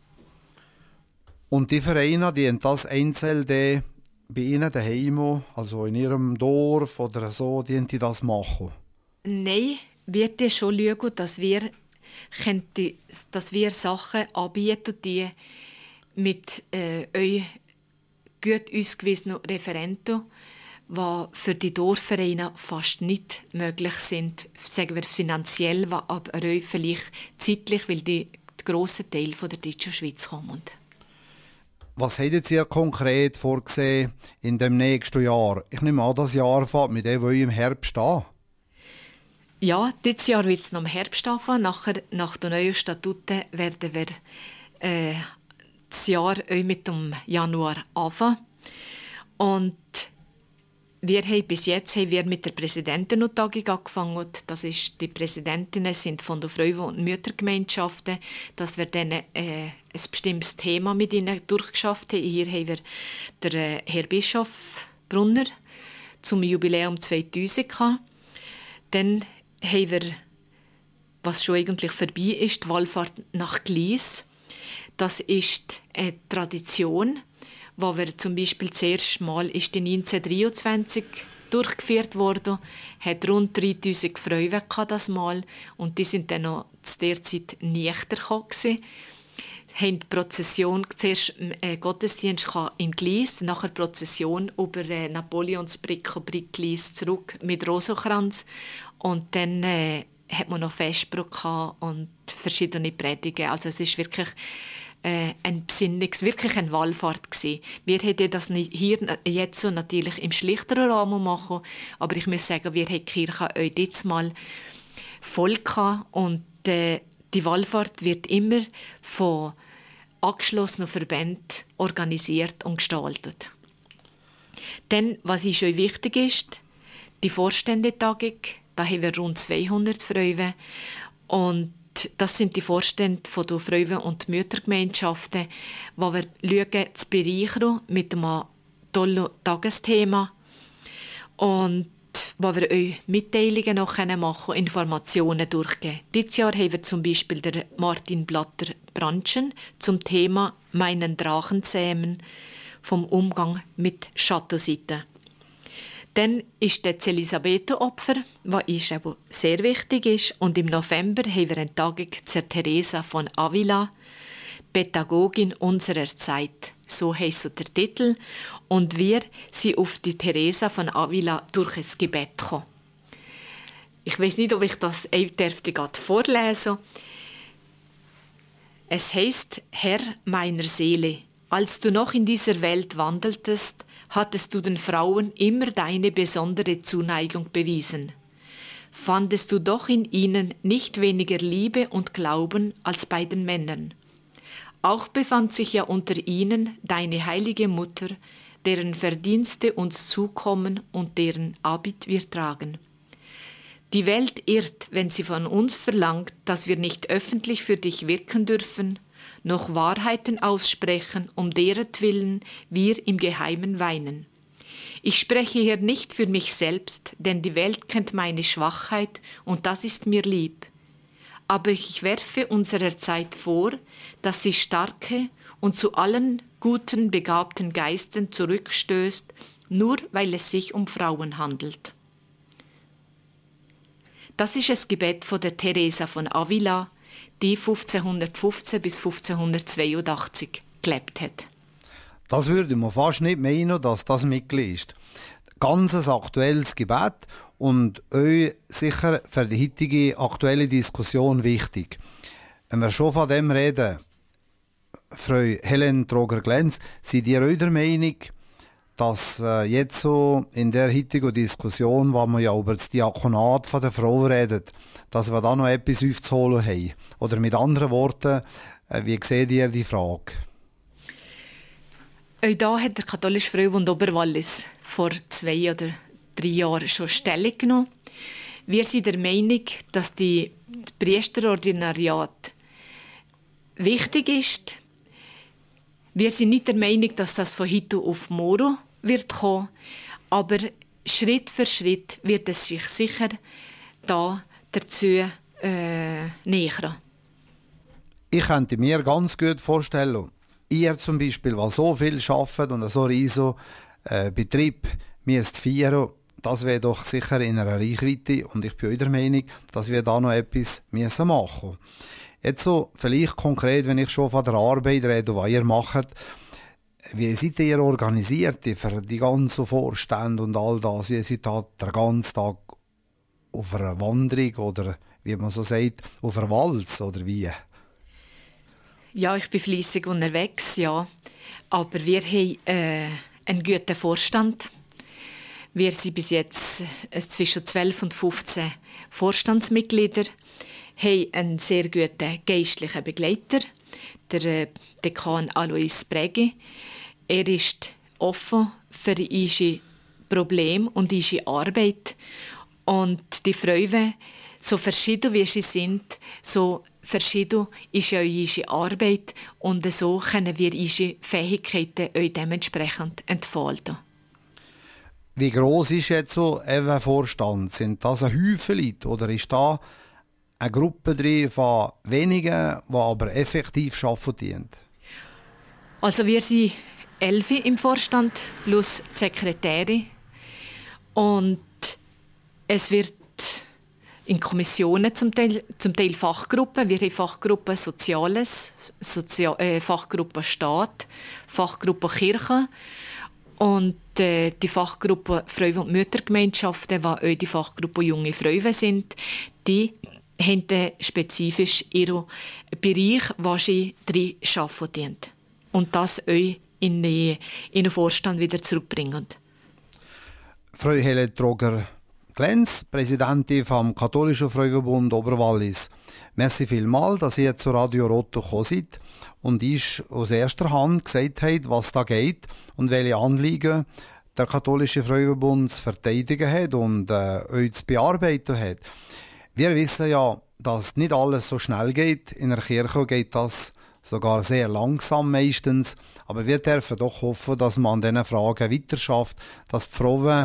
Und die Vereine, die haben das einzeln bei Ihnen daheim, also in Ihrem Dorf oder so, die, die das machen? Nein, wird dir schon schauen, dass wir, dass wir Sachen anbieten, die mit äh, euch gut ausgewiesenen Referenten, die für die Dorfvereine fast nicht möglich sind, sagen wir finanziell, aber auch vielleicht zeitlich, weil die, die grossen Teil von der deutschen Schweiz kommen. Was habt ihr konkret vorgesehen in dem nächsten Jahr? Ich nehme an, das Jahr fängt mit dem, was im Herbst an. Ja, dieses Jahr wird es noch im Herbst anfangen. Nachher, nach den neuen Statuten werden wir äh, das Jahr auch mit dem Januar anfangen. Und wir haben bis jetzt haben wir mit der Präsidententagung angefangen. Das ist, die Präsidentinnen sind von der Frauen- und Müttergemeinschaften, dass wir dann äh, ein bestimmtes Thema mit ihnen durchgeschafft haben. Hier haben wir den äh, Herr Bischof Brunner zum Jubiläum zweitausend gehabt. Dann haben wir, was schon eigentlich vorbei ist, die Wallfahrt nach Glies. Das ist eine Tradition, wo wir zum Beispiel das erste Mal ist die neunzehnhundertdreiundzwanzig durchgeführt worden, hat rund dreitausend Frauen gehabt, das Mal, und die sind dann noch zu der Zeit Nächter gekommen. Haben die Prozession, zuerst äh, Gottesdienst in Glies, nachher Prozession über äh, Napoleonsbrücke, Brick Glies zurück mit Rosenkranz, und dann äh, hat man noch Festbruch gehabt und verschiedene Predigen. Also es ist wirklich äh, ein Besinnungs-, wirklich eine Wallfahrt gewesen. Wir hätten das nicht hier jetzt so natürlich im schlichteren Rahmen machen, aber ich muss sagen, wir haben die Kirche auch jetzt mal voll gehabt, und äh, die Wallfahrt wird immer von angeschlossenen Verbänden organisiert und gestaltet. Dann, was ist euch wichtig ist, die Vorständetagung, da haben wir rund zweihundert Frauen, und das sind die Vorstände der Frauen- und Müttergemeinschaften, wo wir schauen, zu bereichern mit einem tollen Tagesthema, und wo wir euch Mitteilungen noch machen können, Informationen durchgeben. Dieses Jahr haben wir zum Beispiel den Martin Blatter-Branschen zum Thema «Meinen Drachen zähmen» vom Umgang mit Schattenseiten. Dann ist das Elisabethenopfer, was aber sehr wichtig ist. Und im November haben wir eine Tagung zur Teresa von Avila, Pädagogin unserer Zeit. So heisst der Titel. Und wir sind auf die Teresa von Avila durch ein Gebet gekommen. Ich weiß nicht, ob ich das gerade vorlesen darf. Es heißt: Herr meiner Seele, als du noch in dieser Welt wandeltest, hattest du den Frauen immer deine besondere Zuneigung bewiesen. Fandest du doch in ihnen nicht weniger Liebe und Glauben als bei den Männern. Auch befand sich ja unter ihnen deine heilige Mutter, deren Verdienste uns zukommen und deren Abit wir tragen. Die Welt irrt, wenn sie von uns verlangt, dass wir nicht öffentlich für dich wirken dürfen, noch Wahrheiten aussprechen, um deretwillen wir im Geheimen weinen. Ich spreche hier nicht für mich selbst, denn die Welt kennt meine Schwachheit und das ist mir lieb. Aber ich werfe unserer Zeit vor, dass sie starke und zu allen guten, begabten Geistern zurückstößt, nur weil es sich um Frauen handelt. Das ist das Gebet von der Teresa von Avila, die fünfzehnhundertfünfzehn bis fünfzehnhundertzweiundachtzig gelebt hat. Das würde man fast nicht meinen, dass das Mitglied ist. Ganz ein aktuelles Gebet und euch sicher für die heutige aktuelle Diskussion wichtig. Wenn wir schon von dem reden, Frau Helen Troger-Glenz, seid ihr auch der Meinung, dass äh, jetzt so in der heutigen Diskussion, wo wir ja über das Diakonat von der Frau reden, dass wir da noch etwas aufzuholen haben? Oder mit anderen Worten, äh, wie seht ihr die Frage? Auch da hat der katholische Frauenbund Oberwallis vor zwei oder drei Jahren schon Stellung genommen. Wir sind der Meinung, dass die Priesterordinariat wichtig ist. Wir sind nicht der Meinung, dass das von heute auf morgen wird kommen, aber Schritt für Schritt wird es sich sicher da dazu äh, nähern. Ich könnte mir ganz gut vorstellen, ihr zum Beispiel, der so viel arbeitet und so riesen äh, Betrieb müsst feiern, das wäre doch sicher in einer Reichweite und ich bin auch der Meinung, dass wir da noch etwas müssen machen müssen. Jetzt so, vielleicht konkret, wenn ich schon von der Arbeit rede, was ihr macht, wie seid ihr organisiert für die ganzen Vorstände und all das? Ihr seid da den ganzen Tag auf einer Wanderung oder, wie man so sagt, auf einer Walz oder wie? Ja, ich bin fleissig unterwegs, ja. Aber wir haben äh, einen guten Vorstand. Wir sind bis jetzt äh, zwischen zwölf und fünfzehn Vorstandsmitglieder, haben einen sehr guten geistlichen Begleiter, der äh, Dekan Alois Bregi. Er ist offen für unsere Probleme und unsere Arbeit. Und die Freude, so verschieden wie sie sind, so verschieden ist auch unsere Arbeit und so können wir unsere Fähigkeiten auch dementsprechend entfalten. Wie gross ist jetzt so ein Vorstand? Sind das ein Haufen Leute oder ist da eine Gruppe drin von wenigen, die aber effektiv arbeiten? Also wir sind elf im Vorstand plus die Sekretäre und es wird in Kommissionen zum Teil, zum Teil Fachgruppen. Wir haben Fachgruppen Soziales, Sozial, äh, Fachgruppe Staat, Fachgruppe Kirche und äh, die Fachgruppe Frau- und Müttergemeinschaften, die auch die Fachgruppe Junge Frauen sind, die haben spezifisch ihren Bereich, wo sie drin arbeiten. Und das auch in, die, in den Vorstand wieder zurückbringen. Frau Helen Troger-Glenz, Präsidentin vom Katholischen Frauenbund Oberwallis. Merci vielmals, dass ihr zu Radio Rotto gekommen seid und ich aus erster Hand gesagt habt, was da geht und welche Anliegen der Katholische Frauenbund zu verteidigen hat und äh, euch zu bearbeiten hat. Wir wissen ja, dass nicht alles so schnell geht. In der Kirche geht das sogar sehr langsam meistens. Aber wir dürfen doch hoffen, dass man an diesen Fragen weiter schafft, dass die Frauen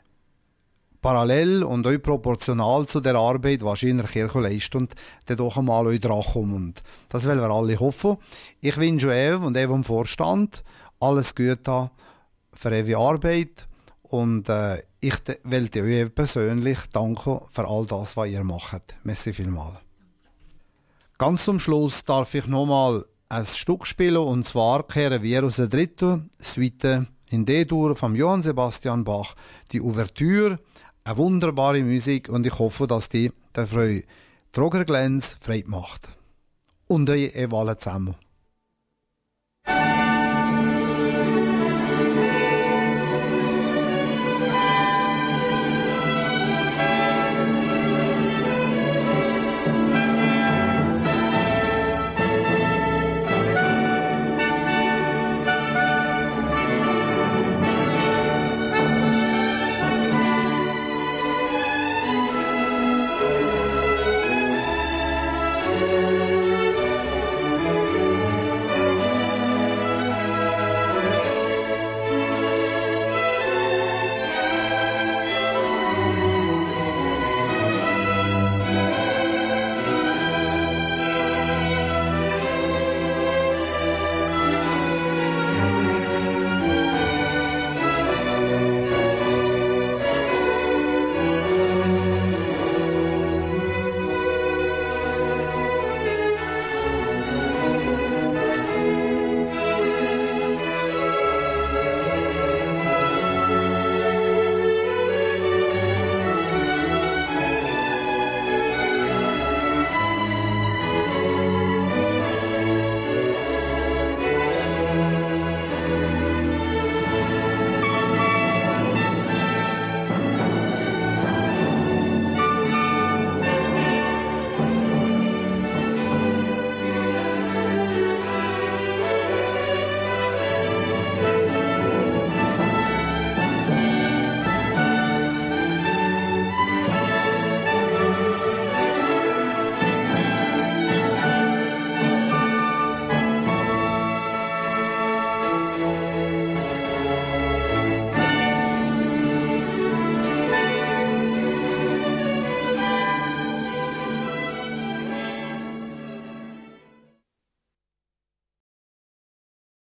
parallel und auch proportional zu der Arbeit, die sie in der Kirche leisten, und dann doch einmal auch dran kommen. Und das wollen wir alle hoffen. Ich wünsche euch und euch im Vorstand alles Gute für eure Arbeit. Und äh, ich will euch persönlich danken für all das, was ihr macht. Merci vielmals. Ganz zum Schluss darf ich nochmal ein Stück spielen, und zwar kehren wir aus der dritten Suite in D-Dur von Johann Sebastian Bach, die Ouvertüre, eine wunderbare Musik, und ich hoffe, dass die der Frau Troger-Glenz Freude macht. Und euch alle zusammen.